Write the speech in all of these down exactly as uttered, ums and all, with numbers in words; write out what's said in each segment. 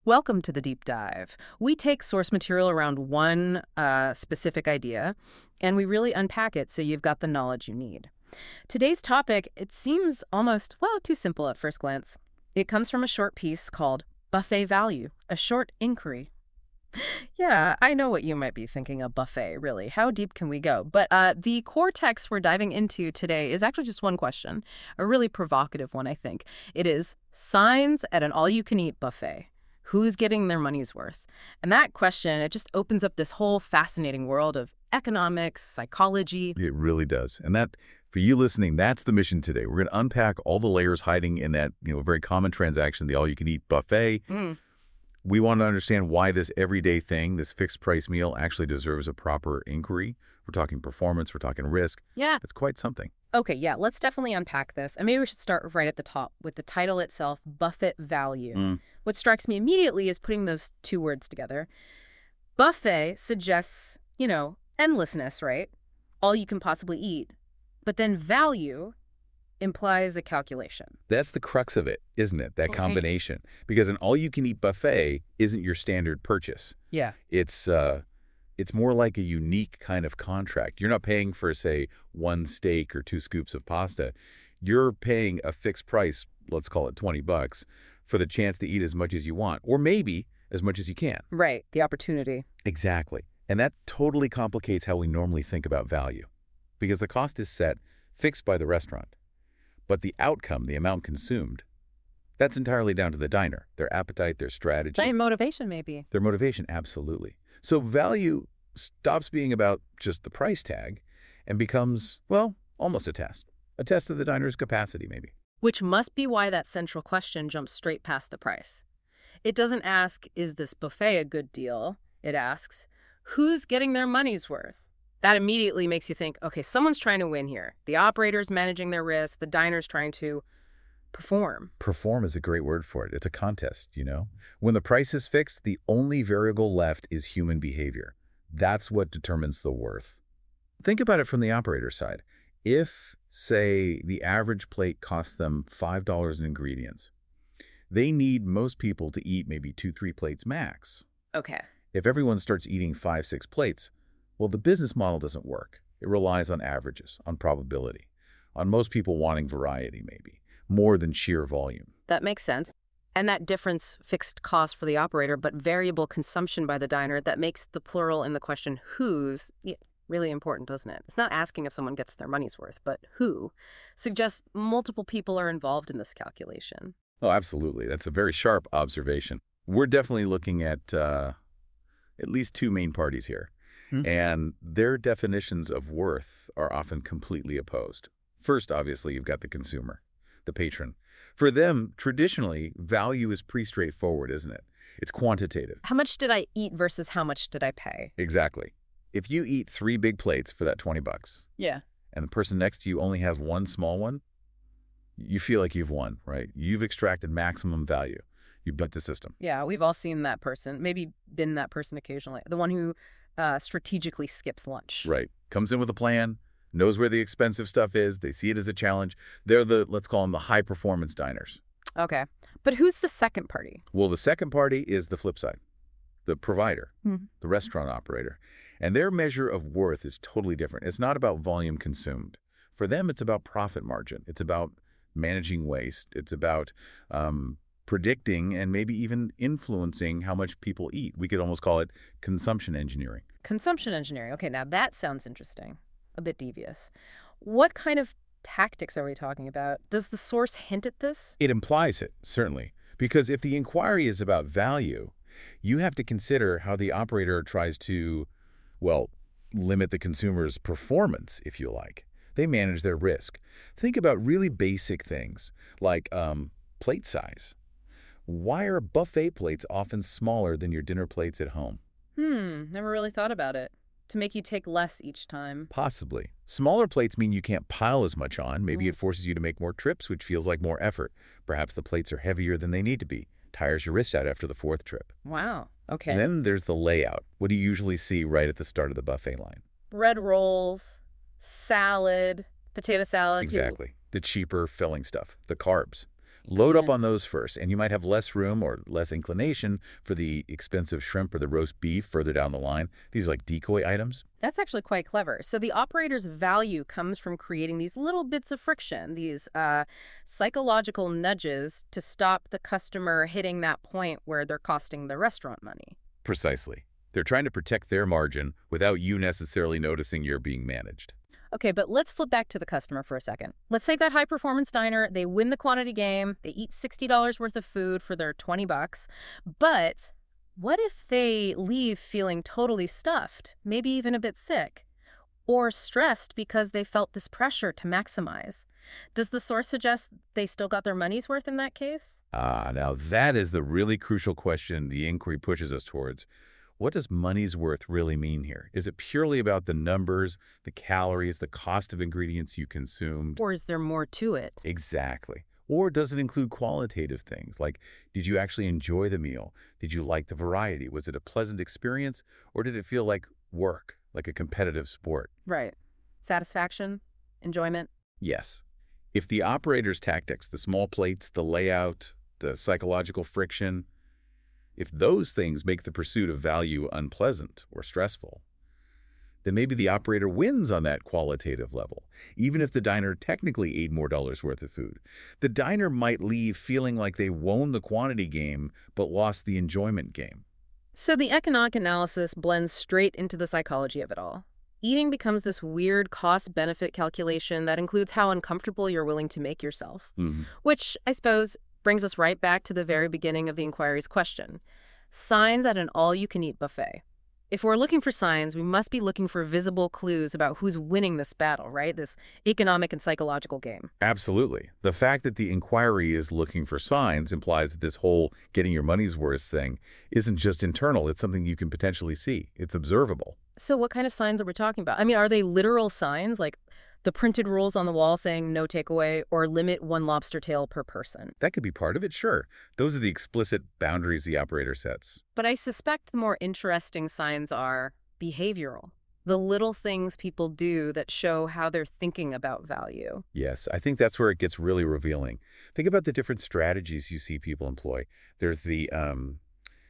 Welcome to the deep dive. We take source material around one uh, specific idea, and we really unpack it so you've got the knowledge you need. Today's topic, it seems almost, well, too simple at first glance. It comes from a short piece called Buffet Value, a short inquiry. Yeah, I know what you might be thinking, a buffet, really. How deep can we go? But uh, the core text we're diving into today is actually just one question, a really provocative one, I think. It is, signs at an all-you-can-eat buffet. Who's getting their money's worth? And that question, it just opens up this whole fascinating world of economics, psychology. It really does. And that, for you listening, that's the mission today. We're going to unpack all the layers hiding in that, you know, very common transaction, the all-you-can-eat buffet. Mm. We want to understand why this everyday thing, this fixed price meal, actually deserves a proper inquiry. We're talking performance, we're talking risk. Yeah. It's quite something. Okay, yeah, let's definitely unpack this. And maybe we should start right at the top with the title itself, Buffet Value. Mm. What strikes me immediately is putting those two words together. Buffet suggests, you know, endlessness, right? All you can possibly eat. But then value implies a calculation. That's the crux of it, isn't it? That Okay. combination. Because an all-you-can-eat buffet isn't your standard purchase. Yeah. It's uh, it's more like a unique kind of contract. You're not paying for, say, one steak or two scoops of pasta. You're paying a fixed price, let's call it twenty bucks, for the chance to eat as much as you want, or maybe as much as you can. Right, the opportunity. Exactly. And that totally complicates how we normally think about value. Because the cost is set, fixed by the restaurant. But the outcome, the amount consumed, that's entirely down to the diner, their appetite, their strategy. Same motivation, maybe. Their motivation, absolutely. So value stops being about just the price tag and becomes, well, almost a test. A test of the diner's capacity, maybe. Which must be why that central question jumps straight past the price. It doesn't ask, is this buffet a good deal? It asks, who's getting their money's worth? That immediately makes you think, okay, someone's trying to win here. The operator's managing their risk. The diner's trying to perform. Perform is a great word for it. It's a contest, you know? When the price is fixed, the only variable left is human behavior. That's what determines the worth. Think about it from the operator side. If, say, the average plate costs them five dollars in ingredients, they need most people to eat maybe two, three plates max. Okay. If everyone starts eating five, six plates, well, the business model doesn't work. It relies on averages, on probability, on most people wanting variety, maybe, more than sheer volume. That makes sense. And that difference, fixed cost for the operator, but variable consumption by the diner, that makes the plural in the question whose yeah, really important, doesn't it? It's not asking if someone gets their money's worth, but who suggests multiple people are involved in this calculation. Oh, absolutely. That's a very sharp observation. We're definitely looking at uh, at least two main parties here. Hmm. And their definitions of worth are often completely opposed. First, obviously, you've got the consumer, the patron. For them, traditionally, value is pretty straightforward, isn't it? It's quantitative. How much did I eat versus how much did I pay? Exactly. If you eat three big plates for that twenty bucks, Yeah. and the person next to you only has one small one, you feel like you've won, right? You've extracted maximum value. You bet the system. Yeah, we've all seen that person, maybe been that person occasionally, the one who uh, strategically skips lunch. Right. Comes in with a plan, knows where the expensive stuff is. They see it as a challenge. They're the, let's call them the high-performance diners. Okay. But who's the second party? Well, the second party is the flip side, the provider, Mm-hmm. the restaurant operator. And their measure of worth is totally different. It's not about volume consumed. For them, it's about profit margin. It's about managing waste. It's about um, predicting and maybe even influencing how much people eat. We could almost call it consumption engineering. Consumption engineering. Okay, now that sounds interesting. A bit devious. What kind of tactics are we talking about? Does the source hint at this? It implies it, certainly. Because if the inquiry is about value, you have to consider how the operator tries to, well, limit the consumer's performance, if you like. They manage their risk. Think about really basic things like um, plate size. Why are buffet plates often smaller than your dinner plates at home? Hmm, never really thought about it. To make you take less each time. Possibly. Smaller plates mean you can't pile as much on. Maybe Mm. it forces you to make more trips, which feels like more effort. Perhaps the plates are heavier than they need to be. Tires your wrist out after the fourth trip. Wow. Okay. And then there's the layout. What do you usually see right at the start of the buffet line? Bread rolls, salad, potato salad. Exactly. The cheaper filling stuff, the carbs. Load up Yeah. on those first, and you might have less room or less inclination for the expensive shrimp or the roast beef further down the line. These are like decoy items. That's actually quite clever. So the operator's value comes from creating these little bits of friction, these uh, psychological nudges to stop the customer hitting that point where they're costing the restaurant money. Precisely. They're trying to protect their margin without you necessarily noticing you're being managed. Okay, but let's flip back to the customer for a second. Let's take that high-performance diner. They win the quantity game. They eat sixty dollars worth of food for their twenty bucks. But what if they leave feeling totally stuffed, maybe even a bit sick, or stressed because they felt this pressure to maximize? Does the source suggest they still got their money's worth in that case? Ah, now that is the really crucial question the inquiry pushes us towards. What does money's worth really mean here? Is it purely about the numbers, the calories, the cost of ingredients you consumed? Or is there more to it? Exactly. Or does it include qualitative things like, did you actually enjoy the meal? Did you like the variety? Was it a pleasant experience? Or did it feel like work, like a competitive sport? Right. Satisfaction? Enjoyment? Yes. If the operator's tactics, the small plates, the layout, the psychological friction, if those things make the pursuit of value unpleasant or stressful, then maybe the operator wins on that qualitative level, even if the diner technically ate more dollars worth of food. The diner might leave feeling like they won the quantity game but lost the enjoyment game. So the economic analysis blends straight into the psychology of it all. Eating becomes this weird cost-benefit calculation that includes how uncomfortable you're willing to make yourself, Mm-hmm. which, I suppose, brings us right back to the very beginning of the inquiry's question. Signs at an all-you-can-eat buffet. If we're looking for signs, we must be looking for visible clues about who's winning this battle, right? This economic and psychological game. Absolutely. The fact that the inquiry is looking for signs implies that this whole getting your money's worth thing isn't just internal. It's something you can potentially see. It's observable. So what kind of signs are we talking about? I mean, are they literal signs, like the printed rules on the wall saying no takeaway or limit one lobster tail per person? That could be part of it, sure. Those are the explicit boundaries the operator sets. But I suspect the more interesting signs are behavioral. The little things people do that show how they're thinking about value. Yes, I think that's where it gets really revealing. Think about the different strategies you see people employ. There's the um,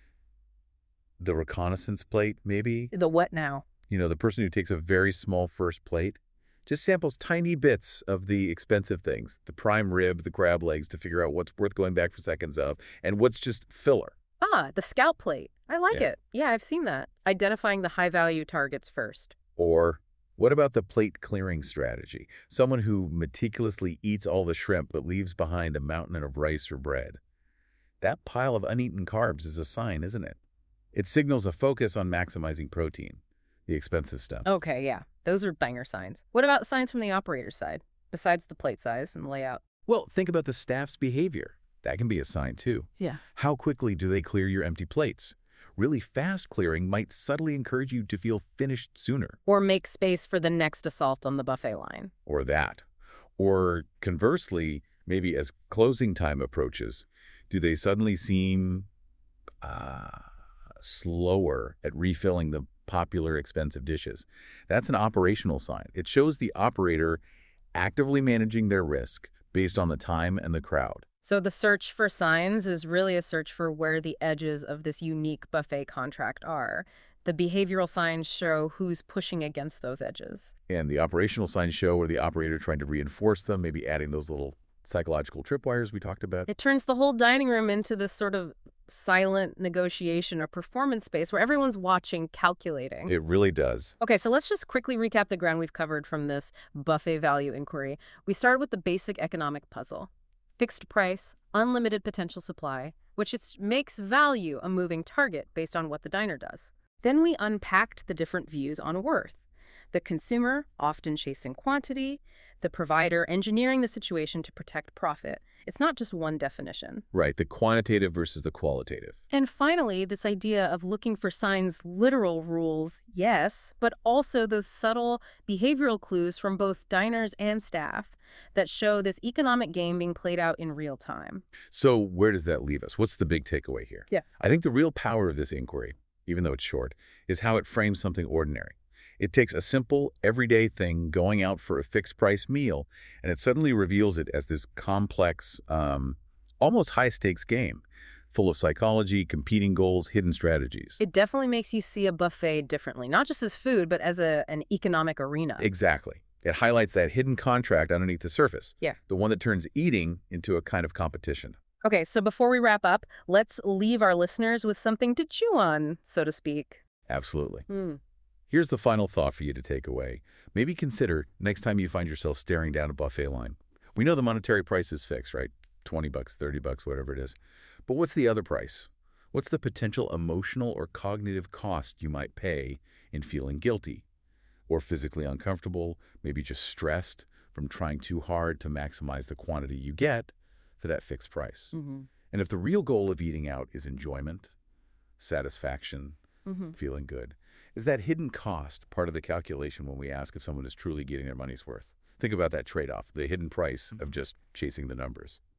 the reconnaissance plate, maybe. The what now? You know, the person who takes a very small first plate, just samples tiny bits of the expensive things, the prime rib, the crab legs, to figure out what's worth going back for seconds of, and what's just filler. Ah, the scout plate. I like Yeah. it. Yeah, I've seen that. Identifying the high-value targets first. Or what about the plate clearing strategy? Someone who meticulously eats all the shrimp but leaves behind a mountain of rice or bread. That pile of uneaten carbs is a sign, isn't it? It signals a focus on maximizing protein, the expensive stuff. Okay, yeah. Those are banger signs. What about signs from the operator's side, besides the plate size and layout? Well, think about the staff's behavior. That can be a sign, too. Yeah. How quickly do they clear your empty plates? Really fast clearing might subtly encourage you to feel finished sooner. Or make space for the next assault on the buffet line. Or that. Or conversely, maybe as closing time approaches, do they suddenly seem uh, slower at refilling the popular expensive dishes? That's an operational sign. It shows the operator actively managing their risk based on the time and the crowd. So the search for signs is really a search for where the edges of this unique buffet contract are. The behavioral signs show who's pushing against those edges. And the operational signs show where the operator trying to reinforce them, maybe adding those little psychological tripwires we talked about. It turns the whole dining room into this sort of silent negotiation or performance space where everyone's watching, calculating. It really does. Okay, so let's just quickly recap the ground we've covered from this buffet value inquiry. We started with the basic economic puzzle. Fixed price, unlimited potential supply, which is, makes value a moving target based on what the diner does. Then we unpacked the different views on worth. The consumer, often chasing quantity, the provider engineering the situation to protect profit. It's not just one definition. Right, the quantitative versus the qualitative. And finally, this idea of looking for signs, literal rules, yes, but also those subtle behavioral clues from both diners and staff that show this economic game being played out in real time. So where does that leave us? What's the big takeaway here? Yeah. I think the real power of this inquiry, even though it's short, is how it frames something ordinary. It takes a simple, everyday thing, going out for a fixed-price meal, and it suddenly reveals it as this complex, um, almost high-stakes game, full of psychology, competing goals, hidden strategies. It definitely makes you see a buffet differently, not just as food, but as a, an economic arena. Exactly. It highlights that hidden contract underneath the surface. Yeah. The one that turns eating into a kind of competition. Okay, so before we wrap up, let's leave our listeners with something to chew on, so to speak. Absolutely. Hmm. Here's the final thought for you to take away. Maybe consider next time you find yourself staring down a buffet line. We know the monetary price is fixed, right? twenty bucks, thirty bucks, whatever it is. But what's the other price? What's the potential emotional or cognitive cost you might pay in feeling guilty or physically uncomfortable, maybe just stressed from trying too hard to maximize the quantity you get for that fixed price? Mm-hmm. And if the real goal of eating out is enjoyment, satisfaction, Mm-hmm. feeling good, is that hidden cost part of the calculation when we ask if someone is truly getting their money's worth? Think about that trade-off, the hidden price of just chasing the numbers.